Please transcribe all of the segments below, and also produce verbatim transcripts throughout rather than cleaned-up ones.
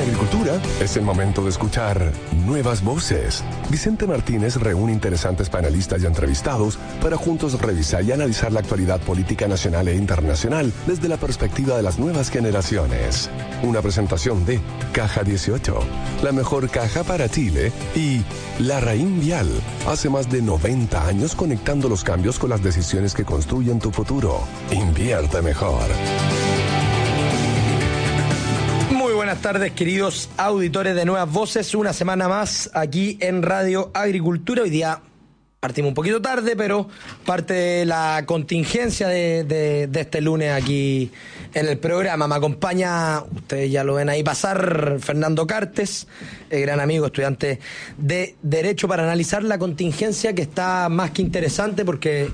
agricultura, es el momento de escuchar nuevas voces. Vicente Martínez reúne interesantes panelistas y entrevistados para juntos revisar y analizar la actualidad política nacional e internacional desde la perspectiva de las nuevas generaciones. Una presentación de Caja dieciocho, la mejor caja para Chile, y Larraín Vial, hace más de noventa años conectando los cambios con las decisiones que construyen tu futuro. Invierte mejor. Buenas tardes, queridos auditores de Nuevas Voces, una semana más aquí en Radio Agricultura. Hoy día partimos un poquito tarde, pero parte de la contingencia de, de, de este lunes aquí en el programa. Me acompaña, ustedes ya lo ven ahí pasar, Fernando Cartes, el gran amigo, estudiante de Derecho, para analizar la contingencia, que está más que interesante porque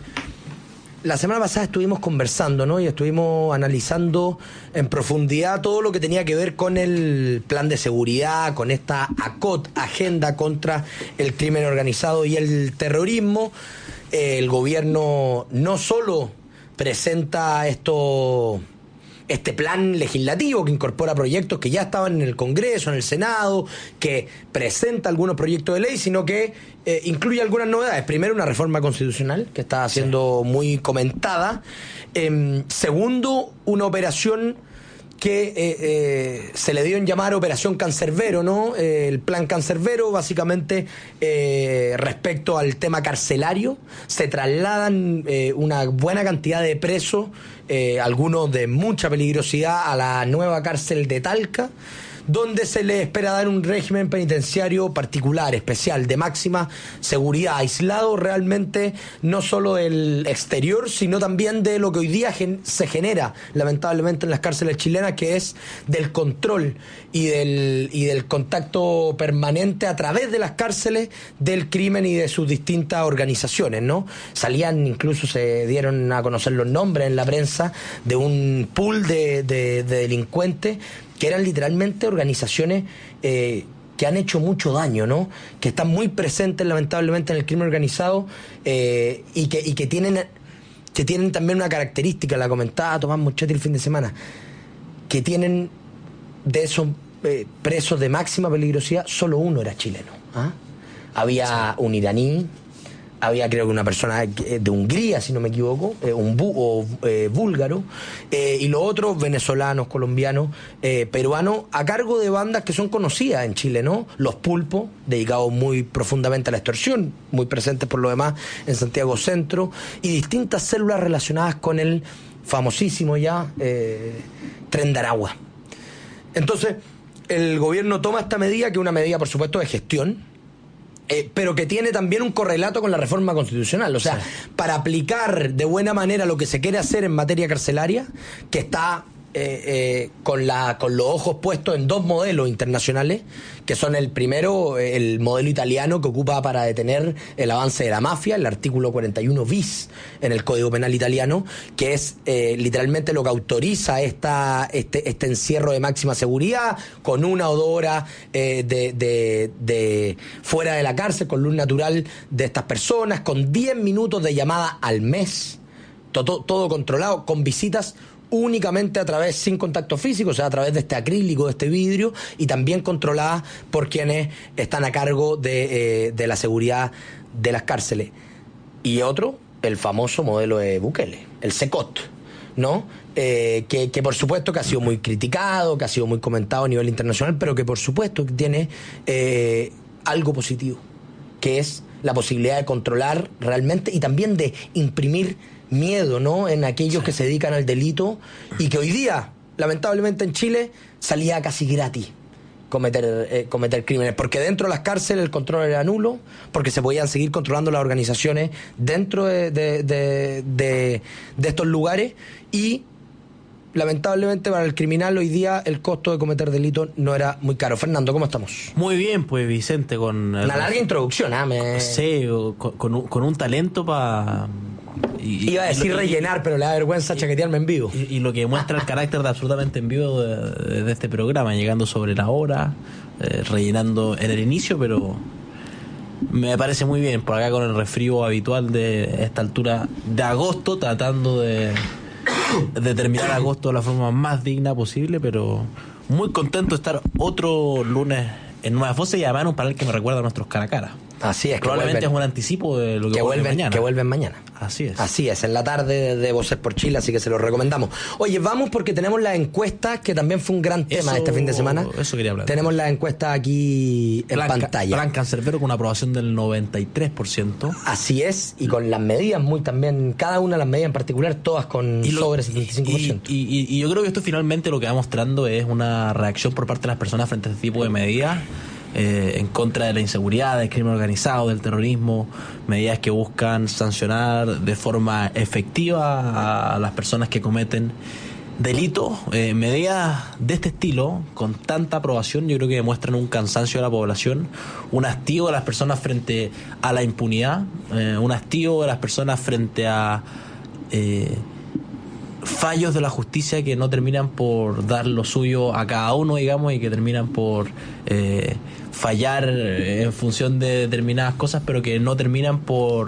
la semana pasada estuvimos conversando, ¿no? Y estuvimos analizando en profundidad todo lo que tenía que ver con el plan de seguridad, con esta ACOT, Agenda contra el Crimen Organizado y el Terrorismo. Eh, el gobierno no solo presenta esto, este plan legislativo que incorpora proyectos que ya estaban en el Congreso, en el Senado, que presenta algunos proyectos de ley, sino que eh, incluye algunas novedades. Primero, una reforma constitucional que está siendo sí. muy comentada. Eh, segundo, una operación que eh, eh, se le dio en llamar Operación Cancerbero, ¿no? Eh, el plan Cancerbero, básicamente, eh, respecto al tema carcelario, se trasladan eh, una buena cantidad de presos, eh, algunos de mucha peligrosidad, a la nueva cárcel de Talca, donde se le espera dar un régimen penitenciario particular, especial, de máxima seguridad, aislado realmente no solo del exterior, sino también de lo que hoy día gen- se genera lamentablemente en las cárceles chilenas, que es del control y del, y del contacto permanente a través de las cárceles del crimen y de sus distintas organizaciones, ¿no? Salían, incluso se dieron a conocer los nombres en la prensa de un pool de, de, de delincuentes que eran literalmente organizaciones eh, que han hecho mucho daño, ¿no? Que están muy presentes lamentablemente en el crimen organizado eh, y, que, y que tienen que tienen también una característica, la comentaba Tomás Moschetti el fin de semana, que tienen de esos eh, presos de máxima peligrosidad, solo uno era chileno. ¿Ah? Había sí. un iraní, había creo que una persona de Hungría, si no me equivoco, eh, un bu o eh, búlgaro, eh, y los otros venezolanos, colombianos, eh, peruanos, a cargo de bandas que son conocidas en Chile, ¿no? Los Pulpos, dedicados muy profundamente a la extorsión, muy presentes por lo demás en Santiago Centro, y distintas células relacionadas con el famosísimo ya eh, Tren de Aragua. Entonces, el gobierno toma esta medida, que es una medida, por supuesto, de gestión, Eh, pero que tiene también un correlato con la reforma constitucional. O sea, sí. para aplicar de buena manera lo que se quiere hacer en materia carcelaria, que está eh, eh, con, la, con los ojos puestos en dos modelos internacionales, que son el primero, el modelo italiano, que ocupa para detener el avance de la mafia, el artículo cuarenta y uno bis en el Código Penal italiano, que es eh, literalmente lo que autoriza esta, este, este encierro de máxima seguridad, con una o dos horas eh, de, de, de fuera de la cárcel, con luz natural de estas personas, con diez minutos de llamada al mes, todo, todo controlado, con visitas únicamente a través, sin contacto físico, o sea, a través de este acrílico, de este vidrio, y también controladas por quienes están a cargo de, eh, de la seguridad de las cárceles. Y otro, el famoso modelo de Bukele, el SECOT, ¿no? Eh, que, que por supuesto que ha sido muy criticado, que ha sido muy comentado a nivel internacional, pero que por supuesto que tiene eh, algo positivo, que es la posibilidad de controlar realmente y también de imprimir miedo, ¿no? En aquellos sí. que se dedican al delito, y que hoy día, lamentablemente en Chile, salía casi gratis cometer, eh, cometer crímenes, porque dentro de las cárceles el control era nulo, porque se podían seguir controlando las organizaciones dentro de, de, de, de, de estos lugares, y lamentablemente para el criminal hoy día el costo de cometer delitos no era muy caro. Fernando, ¿cómo estamos? Muy bien, pues Vicente, con... Una larga introducción, ¿ah? Me... Sí, con, con, un, con un talento para... Iba a decir y, rellenar, y, pero le da vergüenza y, chaquetearme en vivo. Y, y lo que muestra el carácter de absolutamente en vivo de, de, de este programa, llegando sobre la hora, eh, rellenando en el inicio, pero me parece muy bien, por acá con el resfrío habitual de esta altura de agosto, tratando de... de terminar agosto de la forma más digna posible, pero muy contento de estar otro lunes en Nuevas Voces y además en un panel que me recuerda a nuestros cara a cara. Así es. Probablemente vuelven, es un anticipo de lo que, que vuelven mañana. Que vuelven mañana. Así es. Así es, en la tarde de Voces por Chile, así que se lo recomendamos. Oye, vamos porque tenemos las encuestas, que también fue un gran tema eso, este fin de semana. Eso quería hablar. Tenemos las encuestas aquí en plan, pantalla. Plan Cancerbero con una aprobación del noventa y tres por ciento. Así es, y con las medidas muy también, cada una de las medidas en particular, todas con y lo, sobre setenta y cinco por ciento. Y, y, y, y yo creo que esto finalmente lo que va mostrando es una reacción por parte de las personas frente a este tipo de medidas. Eh, en contra de la inseguridad, del crimen organizado, del terrorismo, medidas que buscan sancionar de forma efectiva a las personas que cometen delitos, eh, medidas de este estilo, con tanta aprobación, yo creo que demuestran un cansancio de la población, un hastío de las personas frente a la impunidad, eh, un hastío de las personas frente a eh, fallos de la justicia que no terminan por dar lo suyo a cada uno, digamos, y que terminan por eh, fallar en función de determinadas cosas, pero que no terminan por,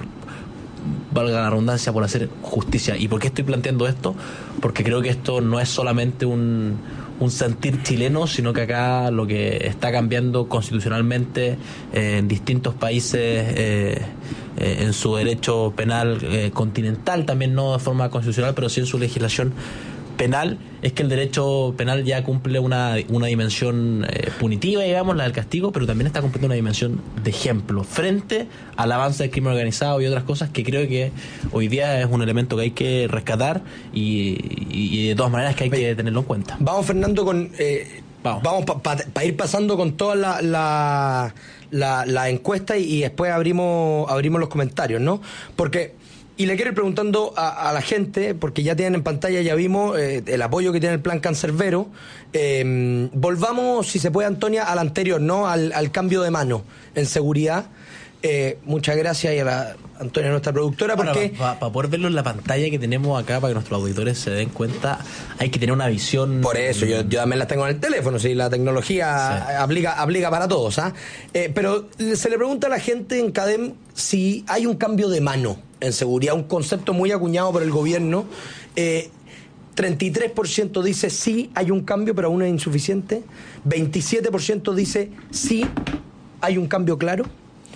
valga la redundancia, por hacer justicia. ¿Y por qué estoy planteando esto? Porque creo que esto no es solamente un, un sentir chileno, sino que acá lo que está cambiando constitucionalmente eh, en distintos países eh, eh, en su derecho penal eh, continental, también no de forma constitucional, pero sí en su legislación penal, es que el derecho penal ya cumple una, una dimensión eh, punitiva, digamos, la del castigo, pero también está cumpliendo una dimensión de ejemplo frente al avance del crimen organizado y otras cosas que creo que hoy día es un elemento que hay que rescatar y, y, y de todas maneras que hay que tenerlo en cuenta. Vamos, Fernando, con eh, vamos, vamos para pa, pa ir pasando con toda la, la, la, la encuesta y, y después abrimos, abrimos los comentarios, ¿no? Porque... Y le quiero ir preguntando a, a la gente, porque ya tienen en pantalla, ya vimos eh, el apoyo que tiene el Plan Cancerbero. Eh, volvamos, si se puede, Antonia, al anterior, ¿no? Al, al cambio de mano en seguridad. Eh, muchas gracias y a la Antonia, nuestra productora, porque... Para pa, pa poder verlo en la pantalla que tenemos acá, para que nuestros auditores se den cuenta, hay que tener una visión... Por eso, yo, yo también las tengo en el teléfono, si la tecnología sí. aplica, aplica para todos, ¿ah? Eh, pero se le pregunta a la gente en CADEM si hay un cambio de mano en seguridad, un concepto muy acuñado por el gobierno. Eh, treinta y tres por ciento dice sí, hay un cambio, pero aún es insuficiente. veintisiete por ciento dice sí, hay un cambio claro.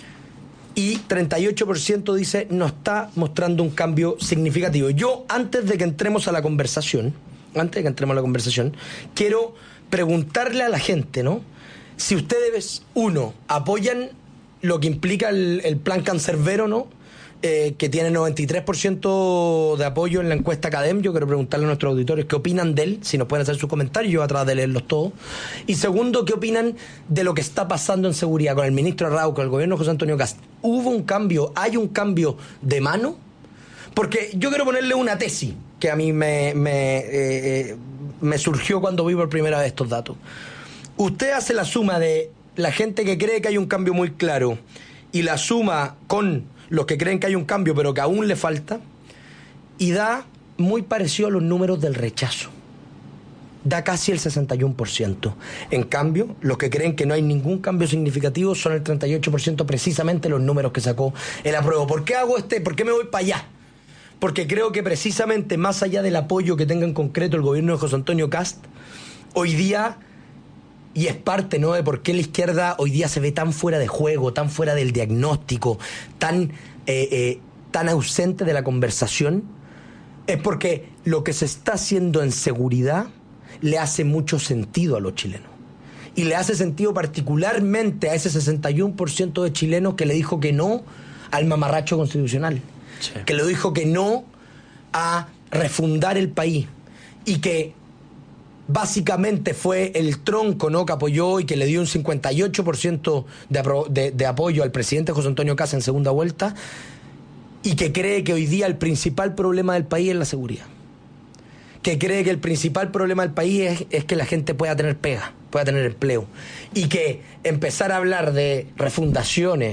Y treinta y ocho por ciento dice no está mostrando un cambio significativo. Yo, antes de que entremos a la conversación, antes de que entremos a la conversación, quiero preguntarle a la gente, ¿no? Si ustedes, uno, apoyan lo que implica el, el Plan Cancerbero, ¿no? Eh, que tiene noventa y tres por ciento de apoyo en la encuesta CADEM. Yo quiero preguntarle a nuestros auditores qué opinan de él, si nos pueden hacer sus comentarios, yo atrás de leerlos todos. Y segundo, qué opinan de lo que está pasando en seguridad con el ministro Arrau, con el gobierno de José Antonio Kast. ¿Hubo un cambio? ¿Hay un cambio de mano? Porque yo quiero ponerle una tesis que a mí me, me, eh, me surgió cuando vi por primera vez estos datos. Usted hace la suma de la gente que cree que hay un cambio muy claro y la suma con los que creen que hay un cambio pero que aún le falta, y da muy parecido a los números del rechazo. Da casi el sesenta y uno por ciento. En cambio, los que creen que no hay ningún cambio significativo son el treinta y ocho por ciento, precisamente los números que sacó el apruebo. ¿Por qué hago este? ¿Por qué me voy para allá? Porque creo que precisamente más allá del apoyo que tenga en concreto el gobierno de José Antonio Kast, hoy día, y es parte, ¿no?, de por qué la izquierda hoy día se ve tan fuera de juego, tan fuera del diagnóstico, tan, eh, eh, tan ausente de la conversación, es porque lo que se está haciendo en seguridad le hace mucho sentido a los chilenos. Y le hace sentido particularmente a ese sesenta y uno por ciento de chilenos que le dijo que no al mamarracho constitucional, sí. que le dijo que no a refundar el país, y que básicamente fue el tronco, ¿no?, que apoyó y que le dio un cincuenta y ocho por ciento de, de, de apoyo al presidente José Antonio Kast en segunda vuelta, y que cree que hoy día el principal problema del país es la seguridad. Que cree que el principal problema del país es, es que la gente pueda tener pega, pueda tener empleo. Y que empezar a hablar de refundaciones,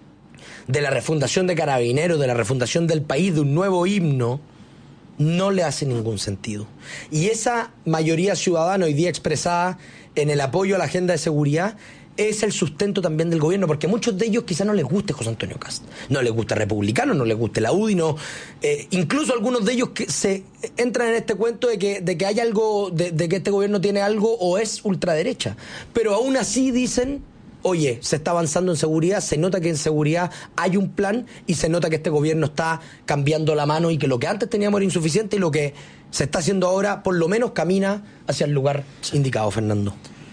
de la refundación de Carabineros, de la refundación del país, de un nuevo himno, no le hace ningún sentido. Y esa mayoría ciudadana hoy día expresada en el apoyo a la agenda de seguridad es el sustento también del gobierno, porque a muchos de ellos quizás no les guste José Antonio Cast, no les gusta Republicano, no les guste la U D I, no, eh, incluso algunos de ellos que se entran en este cuento de que, de que hay algo, de, de que este gobierno tiene algo o es ultraderecha, pero aún así dicen, oye, se está avanzando en seguridad, se nota que en seguridad hay un plan y se nota que este gobierno está cambiando la mano y que lo que antes teníamos era insuficiente y lo que se está haciendo ahora por lo menos camina hacia el lugar indicado, Fernando.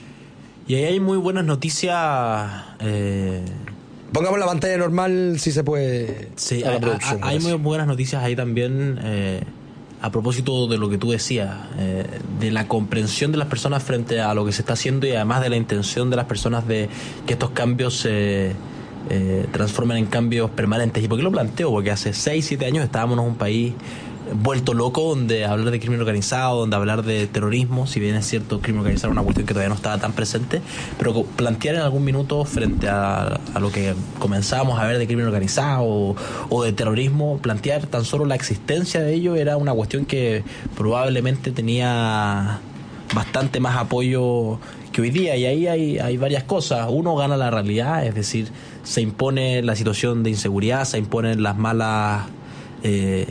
Y ahí hay muy buenas noticias. Eh... Pongamos la pantalla normal si se puede. Sí, a la hay, producción, hay muy buenas noticias ahí también. Eh... A propósito de lo que tú decías, eh, de la comprensión de las personas frente a lo que se está haciendo y además de la intención de las personas de que estos cambios se eh, transformen en cambios permanentes. ¿Y por qué lo planteo? Porque hace seis, siete años estábamos en un país vuelto loco, donde hablar de crimen organizado, donde hablar de terrorismo, si bien es cierto, crimen organizado era una cuestión que todavía no estaba tan presente, pero plantear en algún minuto frente a, a lo que comenzábamos a ver de crimen organizado o, o de terrorismo, plantear tan solo la existencia de ello era una cuestión que probablemente tenía bastante más apoyo que hoy día, y ahí hay, hay varias cosas. Uno, gana la realidad, es decir, se impone la situación de inseguridad, se imponen las malas... Eh,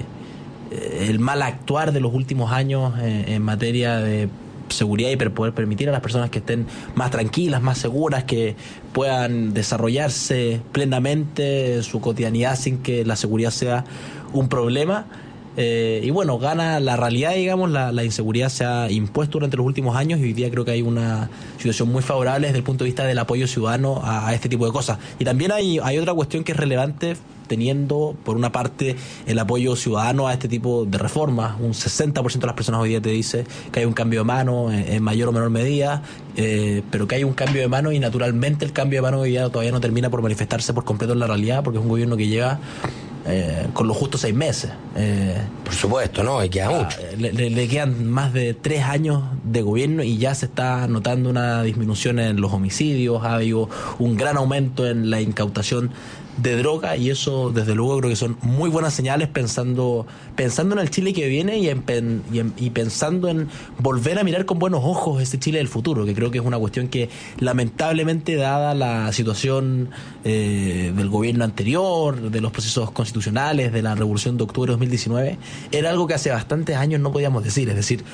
el mal actuar de los últimos años en, en materia de seguridad y poder permitir a las personas que estén más tranquilas, más seguras, que puedan desarrollarse plenamente su cotidianidad sin que la seguridad sea un problema. Eh, y bueno, gana la realidad, digamos, la, la inseguridad se ha impuesto durante los últimos años y hoy día creo que hay una situación muy favorable desde el punto de vista del apoyo ciudadano a, a este tipo de cosas. Y también hay, hay otra cuestión que es relevante, teniendo por una parte el apoyo ciudadano a este tipo de reformas. Un sesenta por ciento de las personas hoy día te dice que hay un cambio de mano en, en mayor o menor medida, eh, pero que hay un cambio de mano y naturalmente el cambio de mano hoy día todavía no termina por manifestarse por completo en la realidad, porque es un gobierno que lleva Eh, con lo justo seis meses. Eh, Por supuesto, ¿no? Y queda mucho. Le, le, le quedan más de tres años de gobierno y ya se está notando una disminución en los homicidios, ha habido un gran aumento en la incautación de droga y eso desde luego creo que son muy buenas señales pensando pensando en el Chile que viene y, en, y, en, y pensando en volver a mirar con buenos ojos ese Chile del futuro, que creo que es una cuestión que lamentablemente, dada la situación eh, del gobierno anterior, de los procesos constitucionales, de la revolución de octubre de dos mil diecinueve, era algo que hace bastantes años no podíamos decir. Es decir,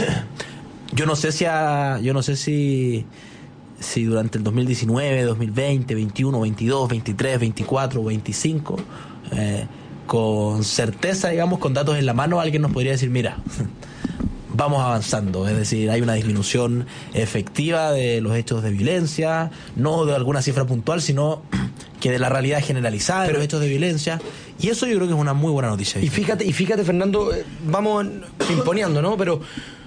yo no sé si a, yo no sé si si durante el dos mil diecinueve, dos mil veinte, veintiuno, veintidós, veintitrés, veinticuatro, veinticinco, eh, con certeza, digamos, con datos en la mano, alguien nos podría decir, mira, vamos avanzando, es decir, hay una disminución efectiva de los hechos de violencia, no de alguna cifra puntual, sino que de la realidad generalizada de los hechos de violencia, y eso yo creo que es una muy buena noticia. Y fíjate, y fíjate, Fernando, vamos imponiendo, ¿no? Pero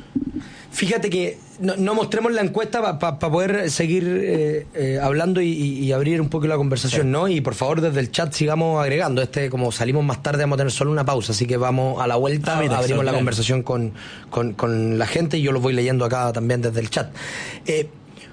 fíjate que no, no mostremos la encuesta para pa, pa poder seguir eh, eh, hablando y, y abrir un poco la conversación, sí, ¿no? Y por favor desde el chat sigamos agregando. Este, como salimos más tarde, vamos a tener solo una pausa, así que vamos a la vuelta, ah, mira, abrimos la bien. conversación con, con, con la gente y yo los voy leyendo acá también desde el chat. Eh,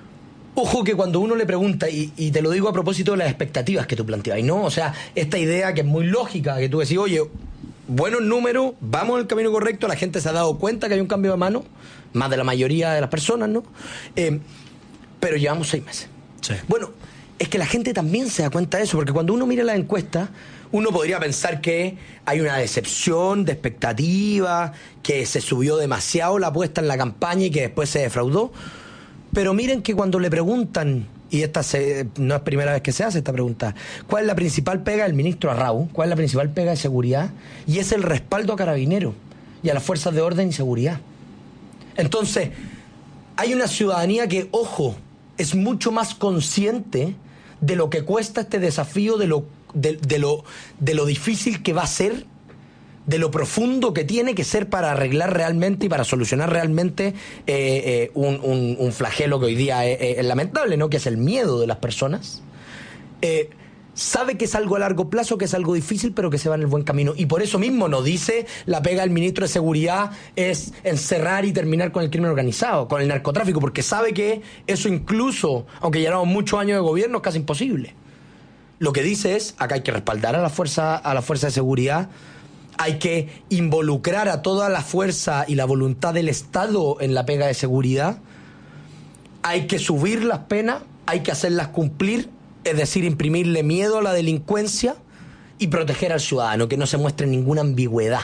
Ojo que cuando uno le pregunta, y, y te lo digo a propósito de las expectativas que tú planteabas, ¿no? O sea, esta idea que es muy lógica, que tú decís, oye, buenos números, vamos en el camino correcto, la gente se ha dado cuenta que hay un cambio de mano, más de la mayoría de las personas, ¿no? Eh, pero llevamos seis meses. Sí. Bueno, es que la gente también se da cuenta de eso, porque cuando uno mira la encuesta, uno podría pensar que hay una decepción de expectativa, que se subió demasiado la apuesta en la campaña y que después se defraudó. Pero miren que cuando le preguntan, y esta se, no es primera vez que se hace esta pregunta, ¿cuál es la principal pega del ministro Arrau? ¿Cuál es la principal pega de seguridad? Y es el respaldo a Carabineros y a las fuerzas de orden y seguridad. Entonces, hay una ciudadanía que, ojo, es mucho más consciente de lo que cuesta este desafío, de lo, de, de lo, de lo difícil que va a ser, de lo profundo que tiene que ser para arreglar realmente y para solucionar realmente eh, eh, un, un, un flagelo que hoy día es, es lamentable, ¿no? Que es el miedo de las personas. Eh, sabe que es algo a largo plazo, que es algo difícil, pero que se va en el buen camino. Y por eso mismo nos dice, la pega del ministro de Seguridad es encerrar y terminar con el crimen organizado, con el narcotráfico, porque sabe que eso incluso, aunque llevamos muchos años de gobierno, es casi imposible. Lo que dice es, acá hay que respaldar a la fuerza, a la fuerza de seguridad, hay que involucrar a toda la fuerza y la voluntad del Estado en la pega de seguridad, hay que subir las penas, hay que hacerlas cumplir, es decir, imprimirle miedo a la delincuencia y proteger al ciudadano, que no se muestre ninguna ambigüedad.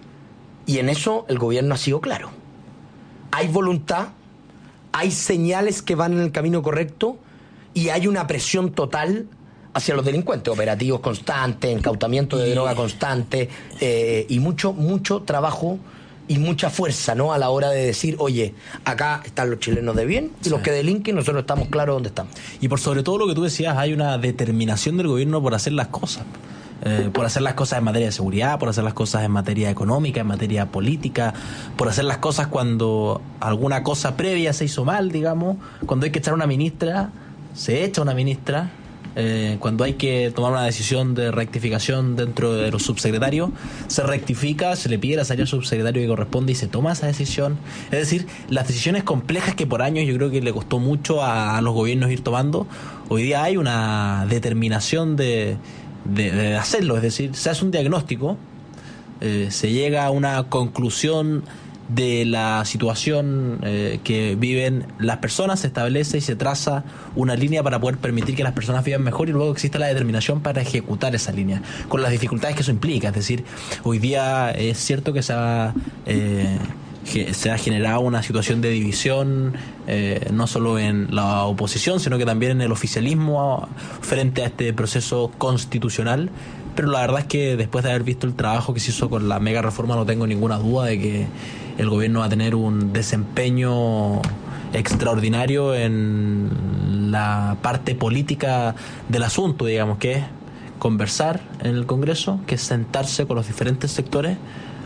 Y en eso el gobierno ha sido claro. Hay voluntad, hay señales que van en el camino correcto y hay una presión total hacia los delincuentes, operativos constantes, incautamiento de droga constante, eh, y mucho, mucho trabajo y mucha fuerza, ¿no? A la hora de decir, oye, acá están los chilenos de bien y sí. los que delinquen, nosotros estamos claros dónde estamos. Y por sobre todo lo que tú decías, hay una determinación del gobierno por hacer las cosas. Eh, por hacer las cosas en materia de seguridad, por hacer las cosas en materia económica, en materia política, por hacer las cosas cuando alguna cosa previa se hizo mal, digamos, cuando hay que echar una ministra, se echa una ministra. Eh, cuando hay que tomar una decisión de rectificación dentro de los subsecretarios, se rectifica, se le pide la salida al subsecretario que corresponde y se toma esa decisión. Es decir, las decisiones complejas que por años yo creo que le costó mucho a, a los gobiernos ir tomando, hoy día hay una determinación de, de, de hacerlo. Es decir, se hace un diagnóstico, eh, se llega a una conclusión de la situación eh, que viven las personas, se establece y se traza una línea para poder permitir que las personas vivan mejor y luego existe la determinación para ejecutar esa línea, con las dificultades que eso implica. Es decir, hoy día es cierto que se ha, eh, se ha generado una situación de división, eh, no solo en la oposición, sino que también en el oficialismo frente a este proceso constitucional. Pero la verdad es que después de haber visto el trabajo que se hizo con la mega reforma, no tengo ninguna duda de que el gobierno va a tener un desempeño extraordinario en la parte política del asunto, digamos, que es conversar en el Congreso, que es sentarse con los diferentes sectores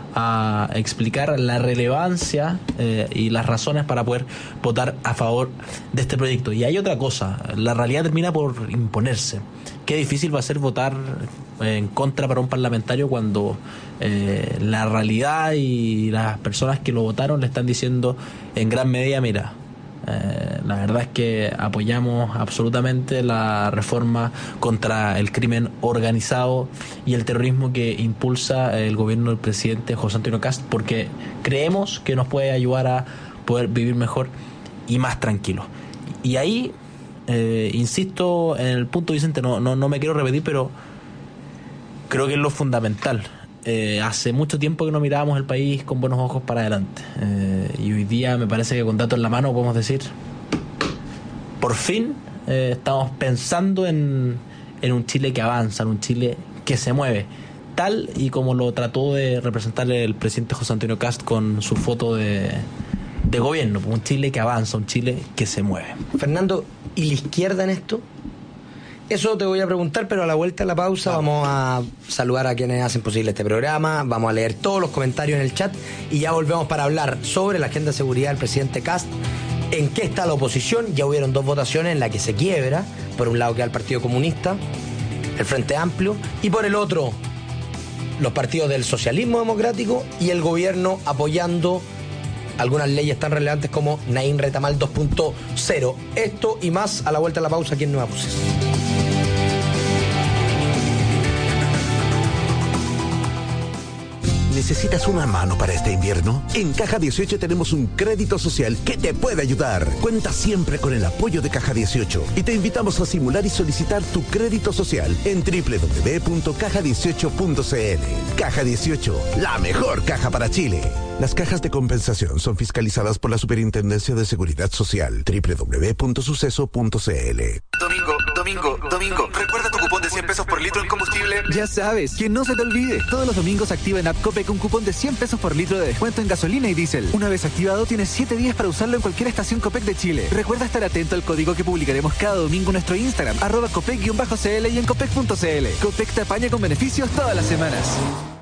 a explicar la relevancia eh, y las razones para poder votar a favor de este proyecto. Y hay otra cosa, la realidad termina por imponerse. Qué difícil va a ser votar en contra para un parlamentario cuando eh, la realidad y las personas que lo votaron le están diciendo en gran medida, mira, eh, la verdad es que apoyamos absolutamente la reforma contra el crimen organizado y el terrorismo que impulsa el gobierno del presidente José Antonio Kast, porque creemos que nos puede ayudar a poder vivir mejor y más tranquilos. Y ahí eh, insisto en el punto, Vicente, no, no, no me quiero repetir, pero creo que es lo fundamental. Eh, hace mucho tiempo que no mirábamos el país con buenos ojos para adelante. Eh, y hoy día me parece que con datos en la mano podemos decir, por fin eh, estamos pensando en, en un Chile que avanza, en un Chile que se mueve. Tal y como lo trató de representar el presidente José Antonio Kast con su foto de, de gobierno. Un Chile que avanza, un Chile que se mueve. Fernando, ¿y la izquierda en esto? Eso te voy a preguntar, pero a la vuelta de la pausa vamos a saludar a quienes hacen posible este programa, vamos a leer todos los comentarios en el chat y ya volvemos para hablar sobre la agenda de seguridad del presidente Kast, en qué está la oposición. Ya hubieron dos votaciones en las que se quiebra, por un lado queda el Partido Comunista, el Frente Amplio, y por el otro los partidos del socialismo democrático y el gobierno apoyando algunas leyes tan relevantes como Naín Retamal dos punto cero. Esto y más a la vuelta de la pausa aquí en Nuevas Voces. ¿Necesitas una mano para este invierno? En Caja dieciocho tenemos un crédito social que te puede ayudar. Cuenta siempre con el apoyo de Caja dieciocho y te invitamos a simular y solicitar tu crédito social en doble u doble u doble u punto caja dieciocho punto c l. Caja dieciocho, la mejor caja para Chile. Las cajas de compensación son fiscalizadas por la Superintendencia de Seguridad Social. doble u doble u doble u punto suceso punto c l. Domingo, Domingo, Domingo, ¿recuerda tu cupón de cien pesos por litro en combustible? Ya sabes, que no se te olvide. Todos los domingos activa en App Copec un cupón de cien pesos por litro de descuento en gasolina y diésel. Una vez activado, tienes siete días para usarlo en cualquier estación Copec de Chile. Recuerda estar atento al código que publicaremos cada domingo en nuestro Instagram, arroba Copec-cl y en Copec punto c l. Copec te apaña con beneficios todas las semanas.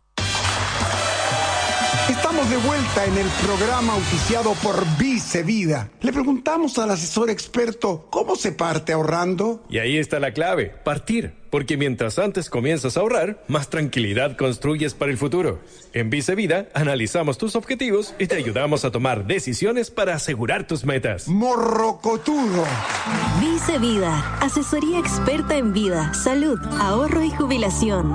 Estamos de vuelta en el programa auspiciado por Vice Vida. Le preguntamos al asesor experto cómo se parte ahorrando. Y ahí está la clave, partir. Porque mientras antes comienzas a ahorrar, más tranquilidad construyes para el futuro. En Vice Vida analizamos tus objetivos y te ayudamos a tomar decisiones para asegurar tus metas. Morrocotudo. Vice Vida, asesoría experta en vida, salud, ahorro y jubilación.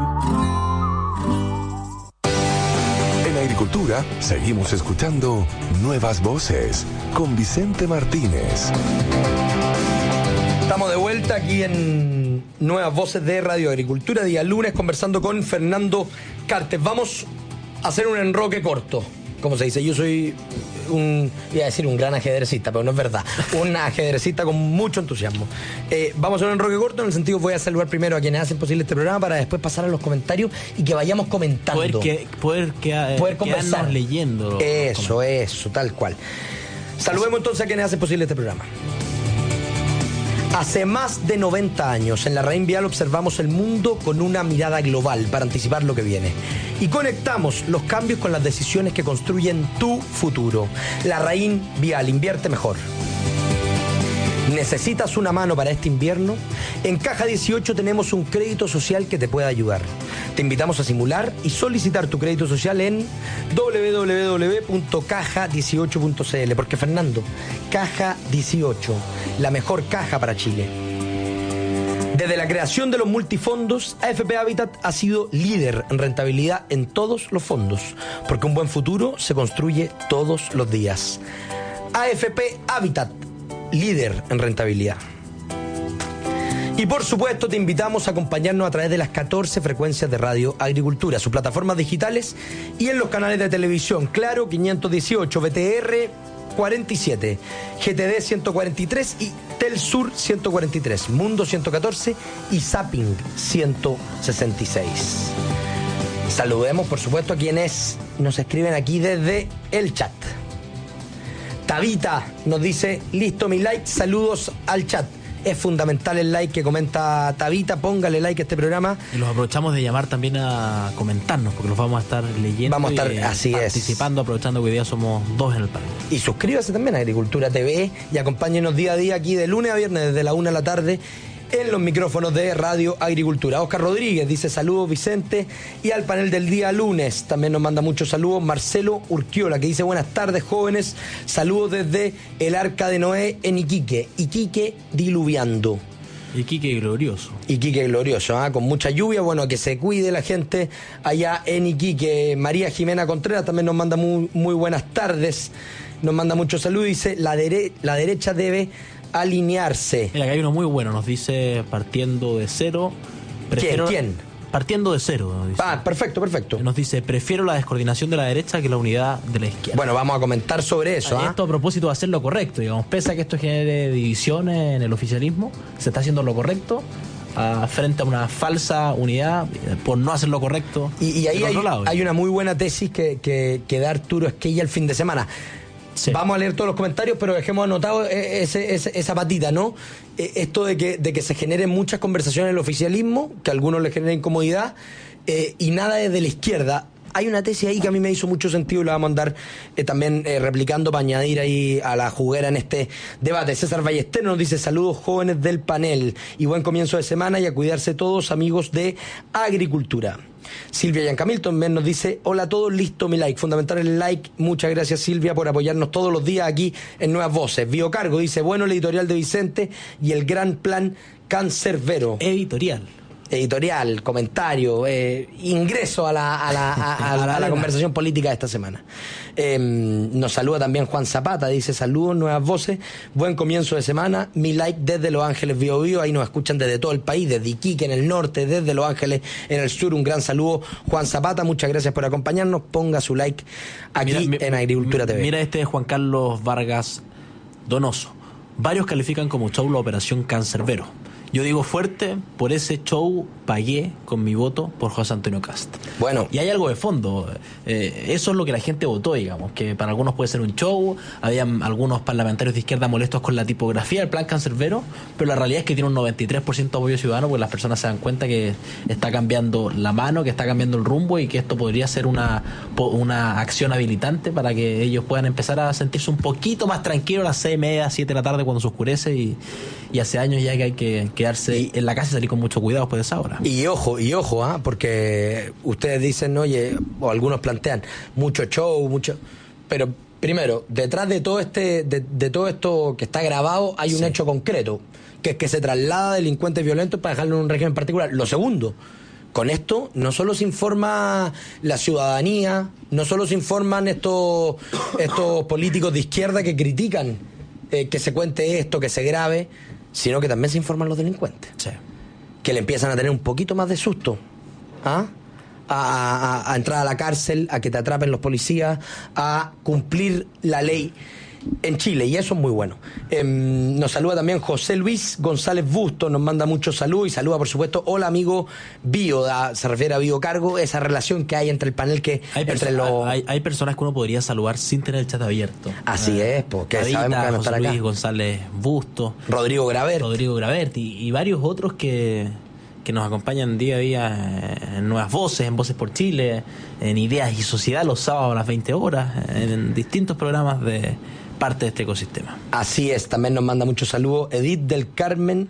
En Agricultura, seguimos escuchando Nuevas Voces con Vicente Martínez. Estamos de vuelta aquí en Nuevas Voces de Radio Agricultura, día lunes, conversando con Fernando Cartes. Vamos a hacer un enroque corto, como se dice. Yo soy un, iba a decir un gran ajedrecista, pero no es verdad. Un ajedrecista con mucho entusiasmo. Eh, vamos a hacer un enroque corto, en el sentido voy a saludar primero a quienes hacen posible este programa para después pasar a los comentarios y que vayamos comentando. Poder, que, poder, que, poder conversar. leyendo. Eso, eso, tal cual. Saludemos entonces a quienes hacen posible este programa. Hace más de noventa años, en la Raín Vial observamos el mundo con una mirada global para anticipar lo que viene. Y conectamos los cambios con las decisiones que construyen tu futuro. La Raín Vial, invierte mejor. ¿Necesitas una mano para este invierno? En Caja dieciocho tenemos un crédito social que te puede ayudar. Te invitamos a simular y solicitar tu crédito social en doble u doble u doble u punto caja dieciocho punto c l, porque Fernando, Caja dieciocho, la mejor caja para Chile. Desde la creación de los multifondos, A F P Habitat ha sido líder en rentabilidad en todos los fondos, porque un buen futuro se construye todos los días. A F P Habitat, líder en rentabilidad. Y por supuesto te invitamos a acompañarnos a través de las catorce frecuencias de Radio Agricultura, sus plataformas digitales y en los canales de televisión. Claro, quinientos dieciocho, B T R cuarenta y siete, G T D ciento cuarenta y tres y Telsur ciento cuarenta y tres, Mundo ciento catorce y Zapping ciento sesenta y seis. Saludemos por supuesto a quienes nos escriben aquí desde el chat. Tabita nos dice, listo mi like, saludos al chat. Es fundamental el like que comenta Tabita, póngale like a este programa. Y los aprovechamos de llamar también a comentarnos, porque los vamos a estar leyendo. Vamos a estar, y, así participando, es. aprovechando que hoy día somos dos en el panel. Y suscríbase también a Agricultura T V y acompáñenos día a día aquí de lunes a viernes desde la una de la tarde en los micrófonos de Radio Agricultura. Oscar Rodríguez dice saludos Vicente, y al panel del día lunes también nos manda muchos saludos Marcelo Urquiola, que dice buenas tardes jóvenes, saludos desde el Arca de Noé en Iquique, Iquique diluviando. Iquique glorioso. Iquique glorioso, ¿eh? Con mucha lluvia, bueno, que se cuide la gente allá en Iquique. María Jimena Contreras también nos manda muy, muy buenas tardes, nos manda muchos saludos, dice la, dere- la derecha debe alinearse. Mira, que hay uno muy bueno, nos dice partiendo de cero. Prefiero... ¿Quién? ¿Quién? Partiendo de cero. Dice. Ah, perfecto, perfecto. Nos dice, prefiero la descoordinación de la derecha que la unidad de la izquierda. Bueno, vamos a comentar sobre eso. Esto ¿eh? a propósito de hacer lo correcto, digamos, pese a que esto genere divisiones en el oficialismo, se está haciendo lo correcto a, frente a una falsa unidad por no hacer lo correcto. Y, y ahí hay, hay una muy buena tesis que, que, que da Arturo Esquella el fin de semana. Sí. Vamos a leer todos los comentarios, pero dejemos anotado ese, ese, esa patita, ¿no? Esto de que, de que se generen muchas conversaciones en el oficialismo, que a algunos les genera incomodidad, eh, y nada desde la izquierda. Hay una tesis ahí que a mí me hizo mucho sentido y la vamos a andar eh, también eh, replicando para añadir ahí a la juguera en este debate. César Ballester nos dice saludos jóvenes del panel y buen comienzo de semana y a cuidarse todos amigos de Agricultura. Silvia Yancamil también nos dice hola a todos, listo mi like, fundamental el like, muchas gracias Silvia por apoyarnos todos los días aquí en Nuevas Voces. Biocargo dice bueno el editorial de Vicente y el gran plan cancerbero. Editorial. Editorial, comentario, eh, ingreso a la, a la, a, a, a la, a la conversación política de esta semana. Eh, nos saluda también Juan Zapata, dice saludos, Nuevas Voces, buen comienzo de semana, mi like desde Los Ángeles, Bio Bio, ahí nos escuchan desde todo el país, desde Iquique en el norte, desde Los Ángeles en el sur, un gran saludo Juan Zapata, muchas gracias por acompañarnos, ponga su like aquí mira, en Agricultura T V. Mira este Juan Carlos Vargas Donoso, varios califican como show la operación Cancerbero. Yo digo fuerte, por ese show pagué con mi voto por José Antonio Cast. Bueno. Y hay algo de fondo. Eh, eso es lo que la gente votó, digamos, que para algunos puede ser un show. Habían algunos parlamentarios de izquierda molestos con la tipografía del plan cancerbero, pero la realidad es que tiene un noventa y tres por ciento de apoyo ciudadano, porque las personas se dan cuenta que está cambiando la mano, que está cambiando el rumbo y que esto podría ser una, una acción habilitante para que ellos puedan empezar a sentirse un poquito más tranquilos a las seis y media, siete de la tarde cuando se oscurece y, y hace años ya que hay que quedarse y, en la casa y salir con mucho cuidado después de esa hora. Y ojo, y ojo, ¿eh? Porque ustedes dicen, oye, o algunos plantean, mucho show, mucho... Pero primero, detrás de todo este de, de todo esto que está grabado hay un sí. hecho concreto, que es que se traslada a delincuentes violentos para dejarlo en un régimen particular. Lo segundo, con esto no solo se informa la ciudadanía, no solo se informan estos, estos políticos de izquierda que critican eh, que se cuente esto, que se grabe, sino que también se informan los delincuentes. Sí. Que le empiezan a tener un poquito más de susto. ¿Ah? A, a, a entrar a la cárcel, a que te atrapen los policías, a cumplir la ley en Chile, y eso es muy bueno. Eh, nos saluda también José Luis González Busto, nos manda muchos saludos y saluda, por supuesto, hola amigo Bio, da, se refiere a Biocargo, esa relación que hay entre el panel que hay entre los... hay, hay personas que uno podría saludar sin tener el chat abierto. Así eh, es, porque Adita, sabemos que van a estar José Luis acá. González Busto, Rodrigo Gravert, Rodrigo Gravert y, y varios otros que, que nos acompañan día a día en Nuevas Voces, en Voces por Chile, en Ideas y Sociedad los sábados a las veinte horas, en distintos programas de parte de este ecosistema. Así es, también nos manda muchos saludos Edith del Carmen,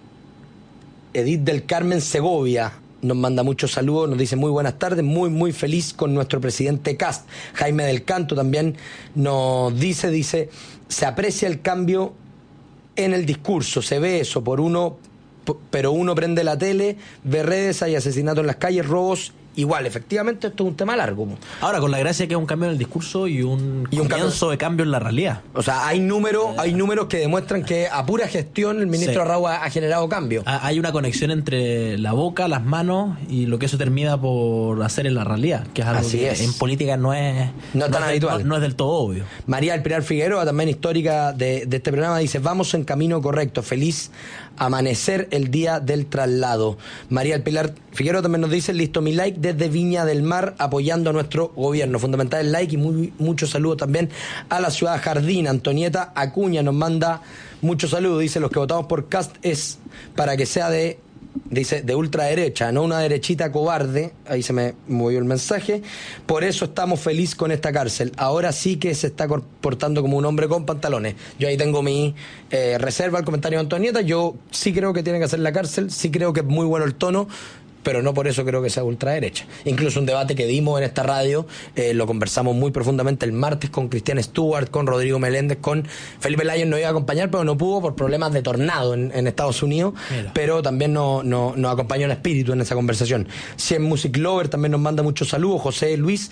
Edith del Carmen Segovia, nos manda muchos saludos, nos dice muy buenas tardes, muy muy feliz con nuestro presidente Kast. Jaime del Canto también nos dice, dice, se aprecia el cambio en el discurso, se ve eso, por uno, pero uno prende la tele, ve redes, hay asesinatos en las calles, robos. Igual, efectivamente, esto es un tema largo. Ahora, con la gracia que es un cambio en el discurso y un, y un comienzo cambio de cambio en la realidad. O sea, hay números, hay números que demuestran que a pura gestión el ministro Sí. Arrau ha, ha generado cambio. Hay una conexión entre la boca, las manos y lo que eso termina por hacer en la realidad, que es algo Así que es. en política no es, No es tan es habitual. Del, no, no es del todo obvio. María del Pilar Figueroa, también histórica de, de este programa, dice, vamos en camino correcto, feliz amanecer el día del traslado. María del Pilar Figueroa también nos dice, listo mi like desde Viña del Mar, apoyando a nuestro gobierno. Fundamental el like y muy, muchos saludos también a la ciudad Jardín. Antonieta Acuña nos manda muchos saludos, dice, los que votamos por Kast es para que sea de... Dice, de ultraderecha, no una derechita cobarde. Ahí se me movió el mensaje. Por eso estamos felices con esta cárcel. Ahora sí que se está portando como un hombre con pantalones. Yo ahí tengo mi eh, reserva al comentario de Antonieta. Yo sí creo que tiene que hacer la cárcel. Sí creo que es muy bueno el tono, pero no por eso creo que sea ultraderecha. Incluso un debate que dimos en esta radio, eh, lo conversamos muy profundamente el martes con Cristian Stewart, con Rodrigo Meléndez, con Felipe Lyons nos iba a acompañar, pero no pudo por problemas de tornado en, en Estados Unidos. Mira. Pero también no, no, nos acompañó en espíritu en esa conversación. cien Music Lover también nos manda muchos saludos. José Luis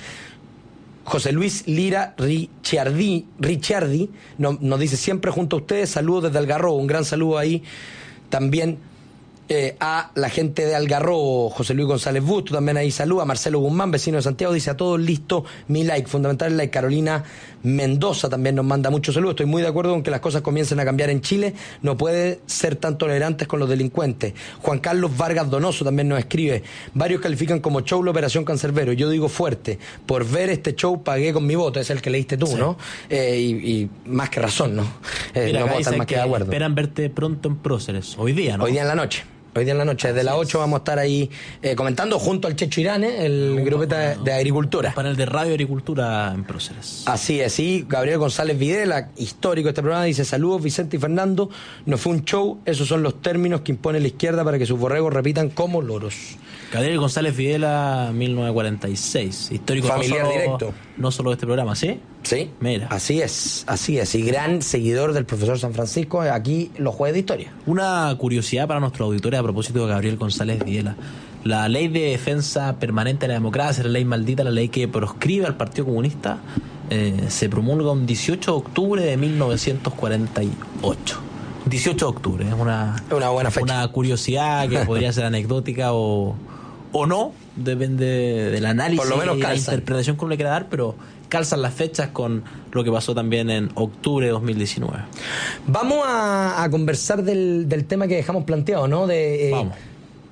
José Luis Lira Ricciardi, Ricciardi nos, nos dice siempre junto a ustedes, saludos desde Algarrobo, un gran saludo ahí también. Eh, a la gente de Algarrobo, José Luis González Busto, también ahí saluda, Marcelo Guzmán, vecino de Santiago, dice a todos listo mi like, fundamental el like. Carolina Mendoza también nos manda muchos saludos, estoy muy de acuerdo con que las cosas comiencen a cambiar en Chile, no puede ser tan tolerantes con los delincuentes. Juan Carlos Vargas Donoso también nos escribe, varios califican como show la operación Cancerbero, yo digo fuerte, por ver este show pagué con mi voto, es el que leíste tú, sí. ¿no? Eh, y, y más que razón, ¿no? Eh, Mira, no puedo estar más que que de acuerdo. Esperan verte pronto en Próceres, hoy día, ¿no? Hoy día en la noche. Hoy día en la noche, desde las ocho vamos a estar ahí eh, comentando junto al Checho Irane, el no, grupeta de, de Agricultura. Un panel de Radio Agricultura en Próceres. Así es, sí. Gabriel González Videla, histórico de este programa, dice saludos Vicente y Fernando, no fue un show, esos son los términos que impone la izquierda para que sus borregos repitan como loros. Gabriel González Videla, mil novecientos cuarenta y seis, histórico familiar no solo, directo. No solo de este programa, ¿sí? Sí, mira. Así es, así es, y gran seguidor del profesor San Francisco, aquí los jueves de historia. Una curiosidad para nuestros auditores a propósito de Gabriel González Videla. La ley de defensa permanente de la democracia, la ley maldita, la ley que proscribe al Partido Comunista, eh, se promulga un dieciocho de octubre de mil novecientos cuarenta y ocho. dieciocho de octubre, es una, una buena fecha. Una curiosidad que podría ser anecdótica o, o no, depende del análisis. Por lo menos y calzan. la interpretación que uno le quiera dar, pero calzan las fechas con lo que pasó también en octubre de dos mil diecinueve. Vamos a, a conversar del, del tema que dejamos planteado, ¿no? De, eh, Vamos.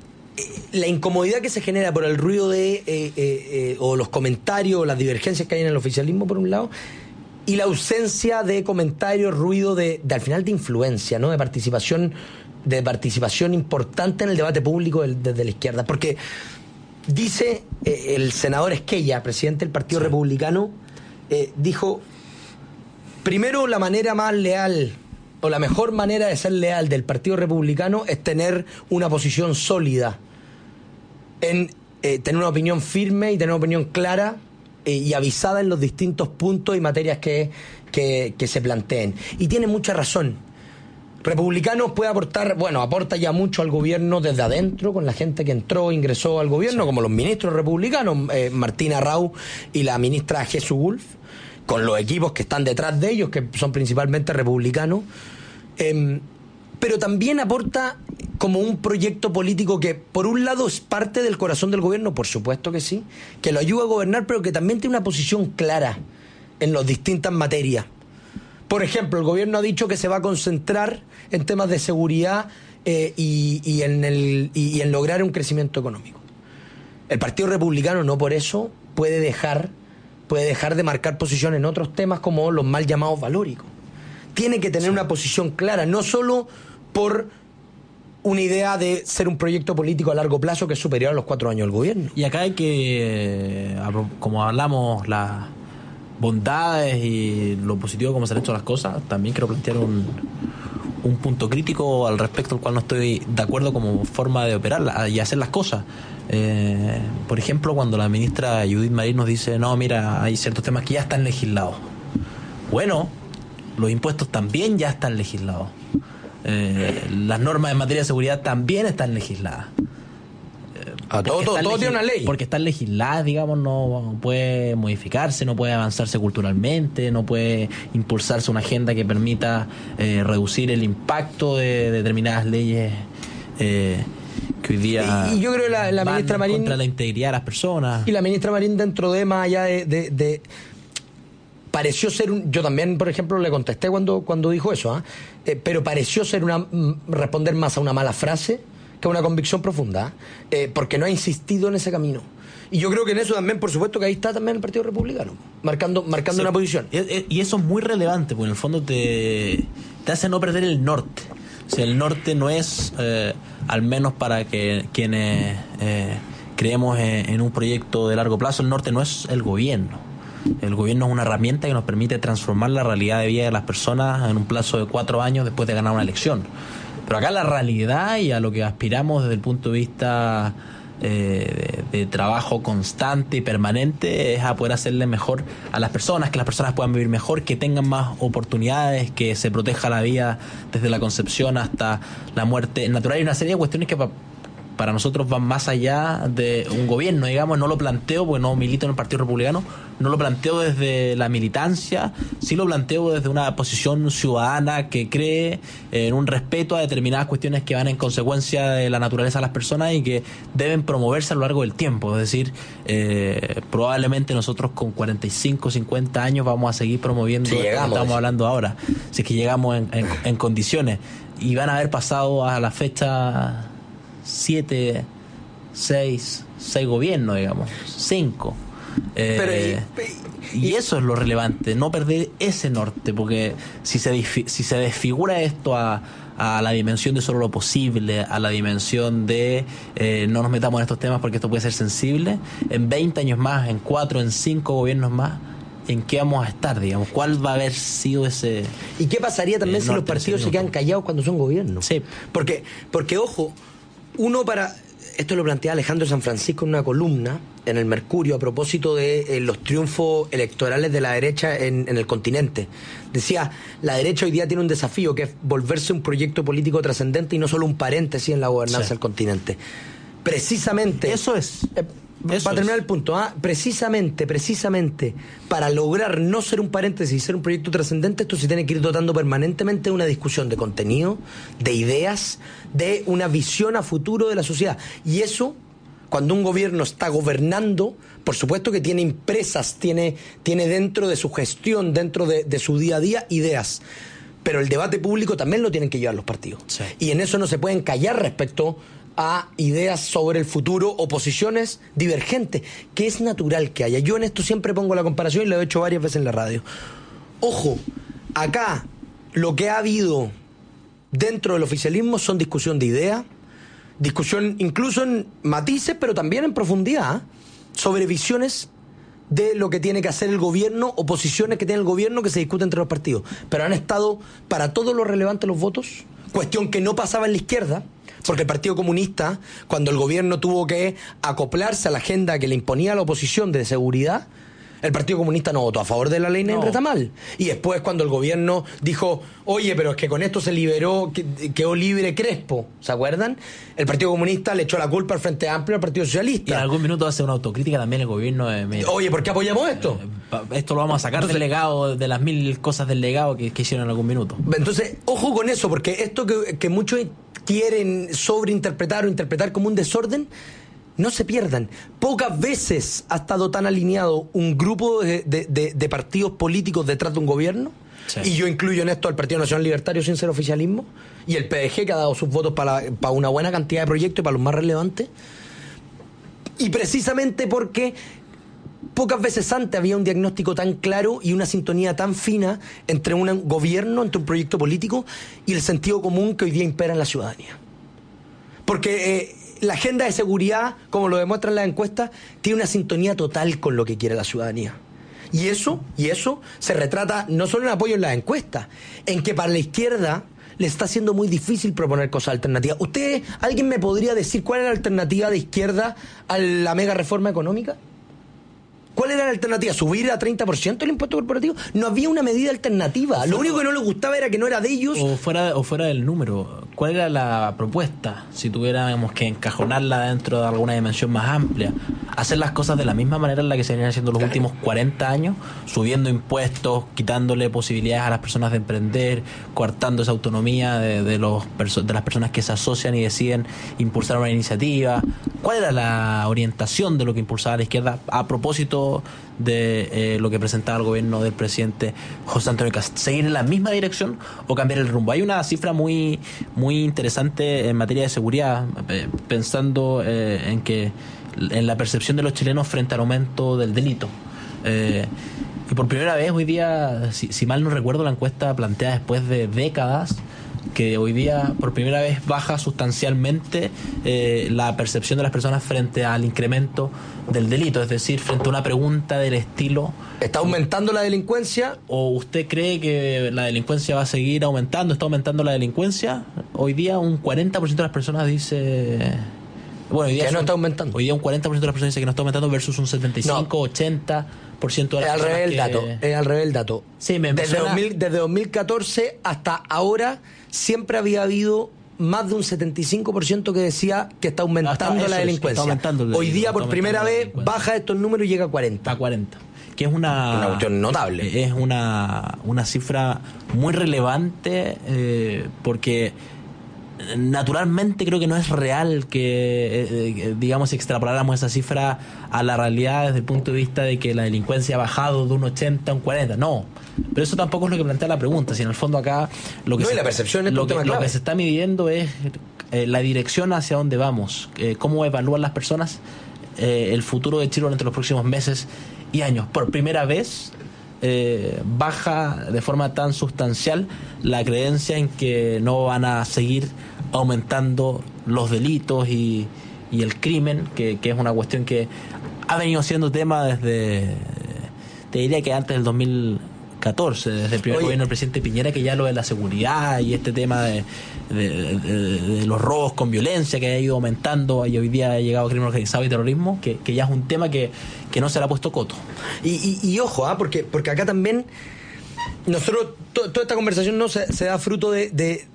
La incomodidad que se genera por el ruido de eh, eh, eh, o los comentarios o las divergencias que hay en el oficialismo por un lado, y la ausencia de comentarios, ruido de, de al final de influencia, ¿no? De participación, de participación importante en el debate público del, desde la izquierda. Porque dice eh, el senador Esquella, presidente del Partido sí. Republicano, eh, dijo, primero la manera más leal o la mejor manera de ser leal del Partido Republicano es tener una posición sólida, en eh, tener una opinión firme y tener una opinión clara eh, y avisada en los distintos puntos y materias que, que, que se planteen. Y tiene mucha razón. Republicanos puede aportar, bueno, aporta ya mucho al gobierno desde adentro, con la gente que entró, ingresó al gobierno, sí. como los ministros republicanos, eh, Martín Arrau y la ministra Jesús Wolf, con los equipos que están detrás de ellos, que son principalmente republicanos. Eh, pero también aporta como un proyecto político que, por un lado, es parte del corazón del gobierno, por supuesto que sí, que lo ayuda a gobernar, pero que también tiene una posición clara en las distintas materias. Por ejemplo, el gobierno ha dicho que se va a concentrar en temas de seguridad eh, y, y, en el, y, y en lograr un crecimiento económico. El Partido Republicano no por eso puede dejar, puede dejar de marcar posición en otros temas como los mal llamados valóricos. Tiene que tener sí. una posición clara, no solo por una idea de ser un proyecto político a largo plazo que es superior a los cuatro años del gobierno. Y acá hay que, como hablamos, las bondades y lo positivo como se han hecho las cosas, también quiero plantear un, un punto crítico al respecto, al cual no estoy de acuerdo como forma de operar y hacer las cosas. Eh, por ejemplo, cuando la ministra Judith Marín nos dice, no, mira, hay ciertos temas que ya están legislados. Bueno, los impuestos también ya están legislados. Eh, las normas en materia de seguridad también están legisladas. Eh, A todo, todo, todo tiene una ley. Porque están legisladas, digamos, no puede modificarse, no puede avanzarse culturalmente, no puede impulsarse una agenda que permita eh, reducir el impacto de, de determinadas leyes eh, que hoy día y, y yo creo que la, la van ministra Marín contra la integridad de las personas. Y la ministra Marín, dentro de más allá de, de, de pareció ser un... Yo también, por ejemplo, le contesté cuando, cuando dijo eso, ¿eh? Eh, pero pareció ser una responder más a una mala frase que a una convicción profunda, eh, porque no ha insistido en ese camino. Y yo creo que en eso también, por supuesto, que ahí está también el Partido Republicano, marcando, marcando sí. una posición. Y, y eso es muy relevante, porque en el fondo te, te hace no perder el norte. O sea, el norte no es, eh, al menos para que quienes eh, creemos en, en un proyecto de largo plazo, el norte no es el gobierno. El gobierno es una herramienta que nos permite transformar la realidad de vida de las personas en un plazo de cuatro años después de ganar una elección. Pero acá la realidad y a lo que aspiramos desde el punto de vista eh, de, de trabajo constante y permanente es a poder hacerle mejor a las personas, que las personas puedan vivir mejor, que tengan más oportunidades, que se proteja la vida desde la concepción hasta la muerte natural y una serie de cuestiones que pa- para nosotros van más allá de un gobierno, digamos. No lo planteo porque no milito en el Partido Republicano, no lo planteo desde la militancia, sí lo planteo desde una posición ciudadana que cree en un respeto a determinadas cuestiones que van en consecuencia de la naturaleza de las personas y que deben promoverse a lo largo del tiempo. Es decir, eh, probablemente nosotros con cuarenta y cinco, cincuenta años vamos a seguir promoviendo si lo que estamos eso. hablando ahora, si es que llegamos en, en, en condiciones, y van a haber pasado a la fecha siete, seis, seis gobiernos, digamos, cinco. Eh, Pero, y, y, y eso es lo relevante, no perder ese norte, porque si se, si se desfigura esto a, a la dimensión de solo lo posible, a la dimensión de eh, no nos metamos en estos temas porque esto puede ser sensible, en veinte años más, en cuatro, en cinco gobiernos más, ¿en qué vamos a estar, digamos? ¿Cuál va a haber sido ese... ¿Y qué pasaría también eh, si los partidos se quedan callados cuando son gobiernos? Sí. Porque, porque ojo, uno para... Esto lo plantea Alejandro San Francisco en una columna en el Mercurio a propósito de eh, los triunfos electorales de la derecha en, en el continente. Decía, la derecha hoy día tiene un desafío que es volverse un proyecto político trascendente y no solo un paréntesis en la gobernanza sí. del continente. Precisamente... Eso es... Eh, Eso para terminar es. el punto, ¿ah? precisamente, precisamente para lograr no ser un paréntesis y ser un proyecto trascendente, esto se tiene que ir dotando permanentemente de una discusión de contenido, de ideas, de una visión a futuro de la sociedad. Y eso, cuando un gobierno está gobernando, por supuesto que tiene impresas, tiene, tiene dentro de su gestión, dentro de, de su día a día, ideas. Pero el debate público también lo tienen que llevar los partidos. Sí. Y en eso no se pueden callar respecto a ideas sobre el futuro o posiciones divergentes, que es natural que haya. Yo en esto siempre pongo la comparación y lo he hecho varias veces en la radio. Ojo, acá lo que ha habido dentro del oficialismo son discusión de ideas, discusión incluso en matices, pero también en profundidad, sobre visiones de lo que tiene que hacer el gobierno o posiciones que tiene el gobierno que se discuten entre los partidos. Pero han estado para todo lo relevante los votos, cuestión que no pasaba en la izquierda, porque el Partido Comunista, cuando el gobierno tuvo que acoplarse a la agenda que le imponía la oposición de seguridad, El Partido Comunista no votó a favor de la ley negra Retamal. Y después cuando el gobierno dijo, oye, pero es que con esto se liberó, quedó libre Crespo, ¿se acuerdan? El Partido Comunista le echó la culpa al Frente Amplio al Partido Socialista. Y en algún minuto hace una autocrítica también el gobierno. Eh, me, oye, ¿por qué apoyamos esto? Eh, esto lo vamos a sacar Entonces, del legado, de las mil cosas del legado que, que hicieron en algún minuto. Entonces, ojo con eso, porque esto que, que muchos quieren sobreinterpretar o interpretar como un desorden, no se pierdan. Pocas veces ha estado tan alineado un grupo de, de, de, de partidos políticos detrás de un gobierno. Sí. Y yo incluyo en esto al Partido Nacional Libertario sin ser oficialismo y el P D G, que ha dado sus votos para, para una buena cantidad de proyectos y para los más relevantes. Y precisamente porque pocas veces antes había un diagnóstico tan claro y una sintonía tan fina entre un gobierno, entre un proyecto político y el sentido común que hoy día impera en la ciudadanía. Porque eh, la agenda de seguridad, como lo demuestran las encuestas, tiene una sintonía total con lo que quiere la ciudadanía. Y eso, y eso se retrata no solo en apoyo en las encuestas, en que para la izquierda le está siendo muy difícil proponer cosas alternativas. ¿Usted, alguien me podría decir cuál es la alternativa de izquierda a la mega reforma económica? ¿Cuál era la alternativa? ¿Subir a treinta por ciento el impuesto corporativo? No había una medida alternativa. Lo único que no les gustaba era que no era de ellos. O fuera, o fuera del número. ¿Cuál era la propuesta? Si tuviéramos que encajonarla dentro de alguna dimensión más amplia. Hacer las cosas de la misma manera en la que se venían haciendo los claro. últimos cuarenta años, subiendo impuestos, quitándole posibilidades a las personas de emprender, coartando esa autonomía de, de, los perso- de las personas que se asocian y deciden impulsar una iniciativa. ¿Cuál era la orientación de lo que impulsaba la izquierda a propósito de eh, lo que presentaba el gobierno del presidente José Antonio Kast? ¿Seguir en la misma dirección o cambiar el rumbo? Hay una cifra muy muy interesante en materia de seguridad, eh, pensando eh, en que en la percepción de los chilenos frente al aumento del delito. Eh, y por primera vez hoy día, si, si mal no recuerdo, la encuesta plantea después de décadas que hoy día por primera vez baja sustancialmente eh, la percepción de las personas frente al incremento del delito, es decir, frente a una pregunta del estilo: ¿está aumentando la delincuencia? ¿O usted cree que la delincuencia va a seguir aumentando? ¿Está aumentando la delincuencia? Hoy día un cuarenta por ciento de las personas dice... Bueno, hoy día que son, no está aumentando. Hoy día un cuarenta por ciento de las personas dice que no está aumentando versus un setenta y cinco, no. ochenta por ciento de las es personas al revés que... el dato, es al revés el dato. Sí, me desde, suena... dos mil, desde dos mil catorce hasta ahora siempre había habido más de un setenta y cinco por ciento que decía que está aumentando eso la delincuencia. Es, está aumentando el delito, hoy día por primera vez baja estos números y llega a cuarenta. A cuarenta. Que es una, una cuestión notable. Es una, una cifra muy relevante eh, porque naturalmente creo que no es real que eh, digamos extrapoláramos esa cifra a la realidad desde el punto de vista de que la delincuencia ha bajado de un ochenta a un cuarenta, no, pero eso tampoco es lo que plantea la pregunta, si en el fondo acá lo que, no, se, la percepción es lo, un que, tema lo clave. que se está midiendo es eh, la dirección hacia dónde vamos, eh, cómo evalúan las personas eh, el futuro de Chile durante los próximos meses y años. Por primera vez Eh, baja de forma tan sustancial la creencia en que no van a seguir aumentando los delitos y, y el crimen, que, que es una cuestión que ha venido siendo tema desde, te diría que antes del dos mil catorce, desde el primer Oye. gobierno del presidente Piñera, que ya lo de la seguridad y este tema de, de, de, de los robos con violencia que ha ido aumentando y hoy día ha llegado a crimen organizado y terrorismo, que, que ya es un tema que, que no se le ha puesto coto. Y, y, y ojo, ¿eh? porque, porque acá también nosotros, to, toda esta conversación no se, se da fruto de, de,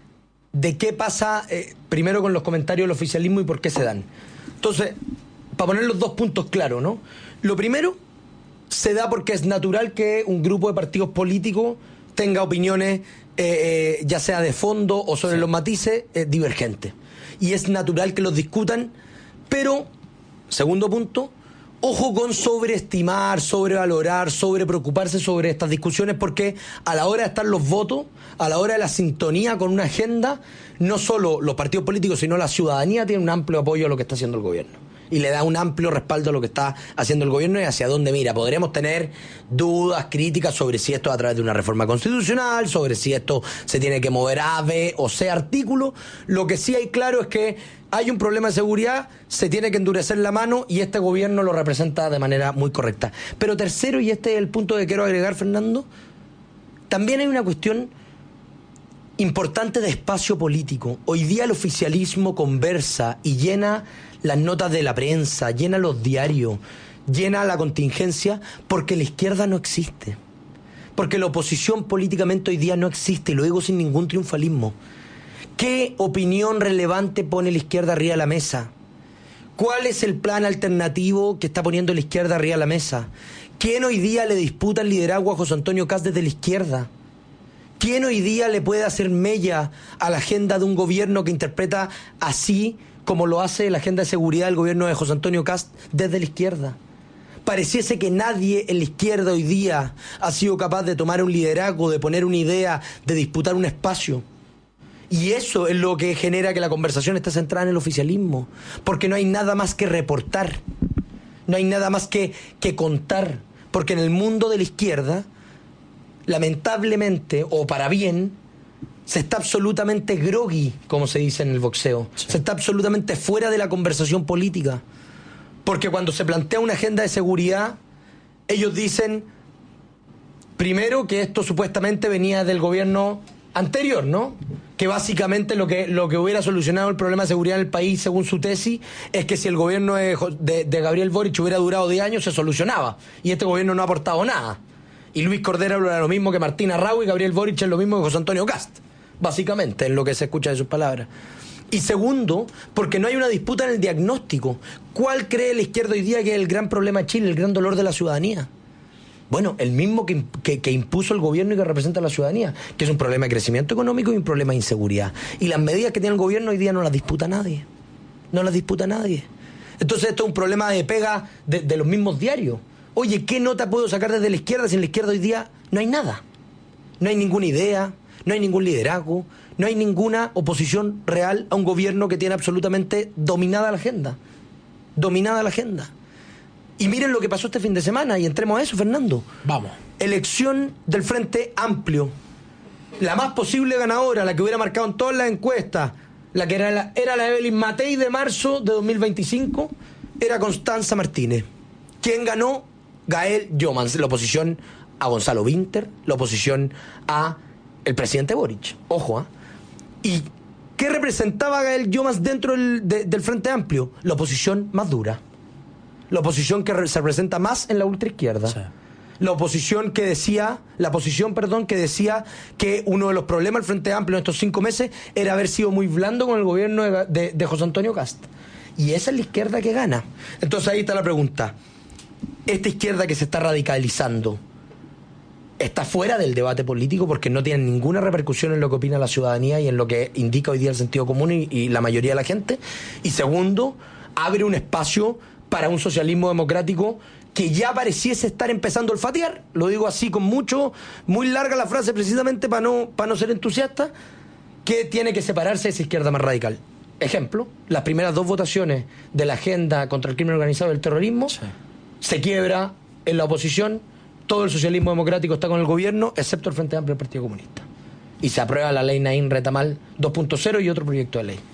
de qué pasa eh, primero con los comentarios del oficialismo y por qué se dan. Entonces, para poner los dos puntos claros, ¿no? Lo primero se da porque es natural que un grupo de partidos políticos tenga opiniones, eh, eh, ya sea de fondo o sobre sí. los matices, eh, divergentes. Y es natural que los discutan, pero, segundo punto, ojo con sobreestimar, sobrevalorar, sobrepreocuparse sobre estas discusiones, porque a la hora de estar los votos, a la hora de la sintonía con una agenda, no solo los partidos políticos, sino la ciudadanía tiene un amplio apoyo a lo que está haciendo el gobierno. Y le da un amplio respaldo a lo que está haciendo el gobierno y hacia dónde mira. Podremos tener dudas, críticas sobre si esto es a través de una reforma constitucional, sobre si esto se tiene que mover A, B o C artículo. Lo que sí hay claro es que hay un problema de seguridad, se tiene que endurecer la mano y este gobierno lo representa de manera muy correcta. Pero tercero, y este es el punto que quiero agregar, Fernando, también hay una cuestión importante de espacio político. Hoy día el oficialismo conversa y llena las notas de la prensa, llena los diarios, llena la contingencia porque la izquierda no existe. Porque la oposición políticamente hoy día no existe, y lo digo sin ningún triunfalismo. ¿Qué opinión relevante pone la izquierda arriba de la mesa? ¿Cuál es el plan alternativo que está poniendo la izquierda arriba de la mesa? ¿Quién hoy día le disputa el liderazgo a José Antonio Kast desde la izquierda? ¿Quién hoy día le puede hacer mella a la agenda de un gobierno que interpreta así como lo hace la agenda de seguridad del gobierno de José Antonio Kast desde la izquierda? Pareciese que nadie en la izquierda hoy día ha sido capaz de tomar un liderazgo, de poner una idea, de disputar un espacio. Y eso es lo que genera que la conversación esté centrada en el oficialismo, porque no hay nada más que reportar, no hay nada más que, que contar, porque en el mundo de la izquierda, lamentablemente, o para bien, se está absolutamente groggy, como se dice en el boxeo, sí. Se está absolutamente fuera de la conversación política, porque cuando se plantea una agenda de seguridad, ellos dicen, primero, que esto supuestamente venía del gobierno anterior, ¿no? Que básicamente lo que, lo que hubiera solucionado el problema de seguridad en el país, según su tesis, es que si el gobierno de, de, de Gabriel Boric hubiera durado diez años, se solucionaba. Y este gobierno no ha aportado nada. Y Luis Cordero era lo mismo que Martín Arrau, y Gabriel Boric es lo mismo que José Antonio Kast. Básicamente, es lo que se escucha de sus palabras. Y segundo, porque no hay una disputa en el diagnóstico. ¿Cuál cree la izquierda hoy día que es el gran problema de Chile, el gran dolor de la ciudadanía? Bueno, el mismo que, que, que impuso el gobierno y que representa a la ciudadanía, que es un problema de crecimiento económico y un problema de inseguridad. Y las medidas que tiene el gobierno hoy día no las disputa nadie. No las disputa nadie. Entonces esto es un problema de pega de, de los mismos diarios. Oye, ¿qué nota puedo sacar desde la izquierda si en la izquierda hoy día no hay nada? No hay ninguna idea, no hay ningún liderazgo, no hay ninguna oposición real a un gobierno que tiene absolutamente dominada la agenda. Dominada la agenda. Y miren lo que pasó este fin de semana, y entremos a eso, Fernando. Vamos. Elección del Frente Amplio. La más posible ganadora, la que hubiera marcado en todas las encuestas, la que era la, era la Evelyn Matei de marzo de dos mil veinticinco, era Constanza Martínez. ¿Quién ganó? Gael Jomans, la oposición a Gonzalo Vinter, la oposición a el presidente Boric. Ojo, ¿eh? ¿Y qué representaba Gael Jomans dentro del, de, del Frente Amplio? La oposición más dura. La oposición que se representa más en la ultraizquierda. Sí. La oposición que decía, la posición, perdón, que decía que uno de los problemas del Frente Amplio en estos cinco meses era haber sido muy blando con el gobierno de, de, de José Antonio Kast. Y esa es la izquierda que gana. Entonces ahí está la pregunta. Esta izquierda que se está radicalizando está fuera del debate político porque no tiene ninguna repercusión en lo que opina la ciudadanía y en lo que indica hoy día el sentido común y, y la mayoría de la gente. Y segundo, abre un espacio para un socialismo democrático que ya pareciese estar empezando a olfatear. Lo digo así con mucho, muy larga la frase precisamente para no, para no ser entusiasta, que tiene que separarse de esa izquierda más radical. Ejemplo, las primeras dos votaciones de la agenda contra el crimen organizado y el terrorismo, sí. Se quiebra en la oposición, todo el socialismo democrático está con el gobierno, excepto el Frente Amplio del Partido Comunista. Y se aprueba la ley Naín Retamal dos punto cero y otro proyecto de ley.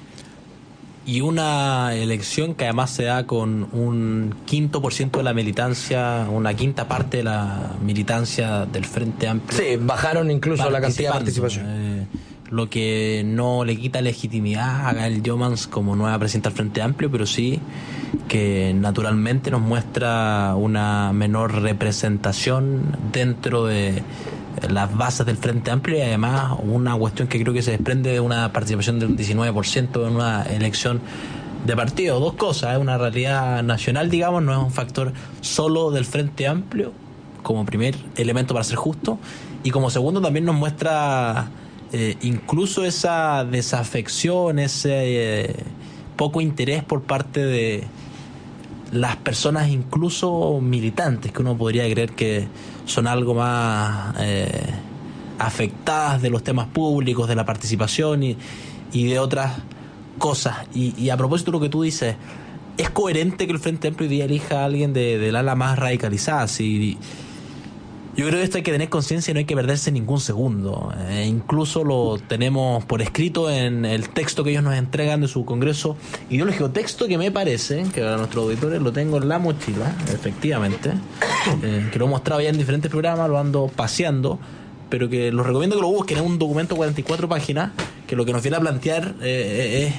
Y una elección que además se da con un quinto por ciento de la militancia, una quinta parte de la militancia del Frente Amplio. Sí, bajaron incluso la cantidad de participación. Eh, lo que no le quita legitimidad a Gael Jomans como nueva presidenta del Frente Amplio, pero sí que naturalmente nos muestra una menor representación dentro de las bases del Frente Amplio y además una cuestión que creo que se desprende de una participación del diecinueve por ciento en una elección de partido. Dos cosas, es una realidad nacional, digamos, no es un factor solo del Frente Amplio como primer elemento para ser justo, y como segundo también nos muestra eh, incluso esa desafección, ese eh, poco interés por parte de las personas incluso militantes, que uno podría creer que son algo más eh, afectadas de los temas públicos, de la participación y, y de otras cosas. Y, y a propósito de lo que tú dices, ¿es coherente que el Frente Amplio hoy día elija a alguien de, del ala más radicalizada? Si, yo creo que esto hay que tener conciencia y no hay que perderse ningún segundo. Eh, incluso lo tenemos por escrito en el texto que ellos nos entregan de su congreso ideológico. Texto que me parece, que para nuestros auditores lo tengo en la mochila, efectivamente, eh, que lo he mostrado ya en diferentes programas, lo ando paseando, pero que los recomiendo que lo busquen. Es un documento de cuarenta y cuatro páginas, que lo que nos viene a plantear eh, es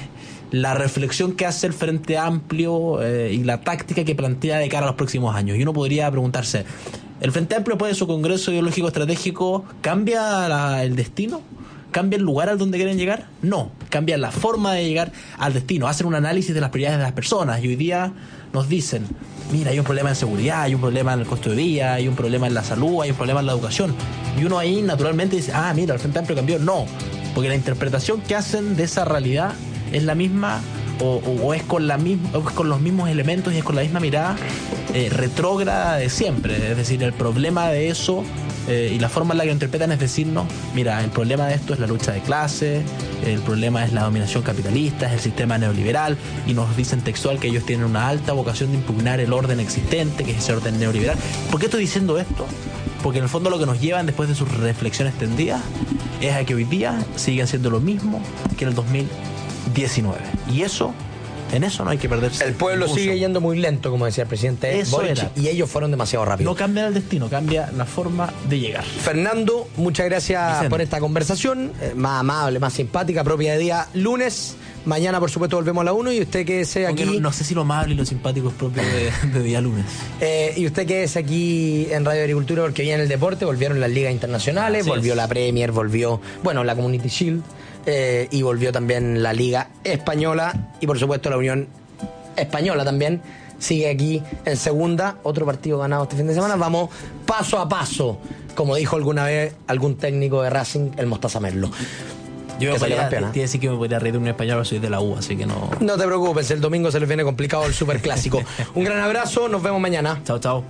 la reflexión que hace el Frente Amplio eh, y la táctica que plantea de cara a los próximos años. Y uno podría preguntarse, ¿el Frente Amplio, después de su Congreso Ideológico Estratégico, cambia la, el destino? ¿Cambia el lugar al donde quieren llegar? No, cambia la forma de llegar al destino. Hacen un análisis de las prioridades de las personas y hoy día nos dicen, mira, hay un problema en seguridad, hay un problema en el costo de vida, hay un problema en la salud, hay un problema en la educación. Y uno ahí naturalmente dice, ah, mira, el Frente Amplio cambió. No, porque la interpretación que hacen de esa realidad es la misma o, o, o, es, con la misma, o es con los mismos elementos y es con la misma mirada eh, retrógrada de siempre. Es decir, el problema de eso eh, y la forma en la que lo interpretan es decirnos, mira, el problema de esto es la lucha de clases, el problema es la dominación capitalista, es el sistema neoliberal, y nos dicen textual que ellos tienen una alta vocación de impugnar el orden existente, que es ese orden neoliberal. ¿Por qué estoy diciendo esto? Porque en el fondo lo que nos llevan después de sus reflexiones tendidas es a que hoy día siguen siendo lo mismo que en el dos mil diecinueve. Y eso, en eso no hay que perderse. El pueblo impulso. Sigue yendo muy lento, como decía el presidente Eso Boric, era. y ellos fueron demasiado rápido. No cambia el destino, cambia la forma de llegar. Fernando, muchas gracias Vicente. por esta conversación, eh, más amable, más simpática, propia de día lunes. Mañana, por supuesto, volvemos a la uno y usted quédese Aunque aquí. No, no sé si lo amable y lo simpático es propio de, de día lunes. Eh, y usted quédese aquí en Radio Agricultura porque viene el deporte, volvieron las ligas internacionales, Así volvió es. la Premier, volvió, bueno, la Community Shield, eh, y volvió también la Liga Española y, por supuesto, la Unión Española también. Sigue aquí en segunda, otro partido ganado este fin de semana. Vamos paso a paso, como dijo alguna vez algún técnico de Racing, el Mostaza Merlo. Yo me Que salió podría, campeón, ¿eh? te iba a decir que me podría reír de un español, pero soy de la U, así que no. No te preocupes, el domingo se les viene complicado el superclásico. Un gran abrazo, nos vemos mañana. Chao, chao.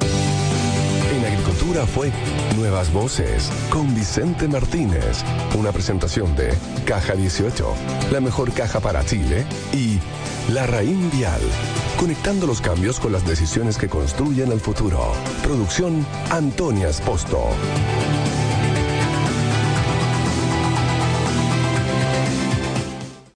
En Agricultura fue Nuevas Voces con Vicente Martínez. Una presentación de Caja dieciocho, la mejor caja para Chile, y La Raín Vial, conectando los cambios con las decisiones que construyen el futuro. Producción Antonia Esposto.